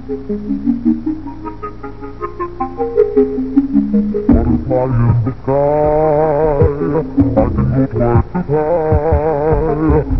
Butterfly in the sky, I can go twice as high.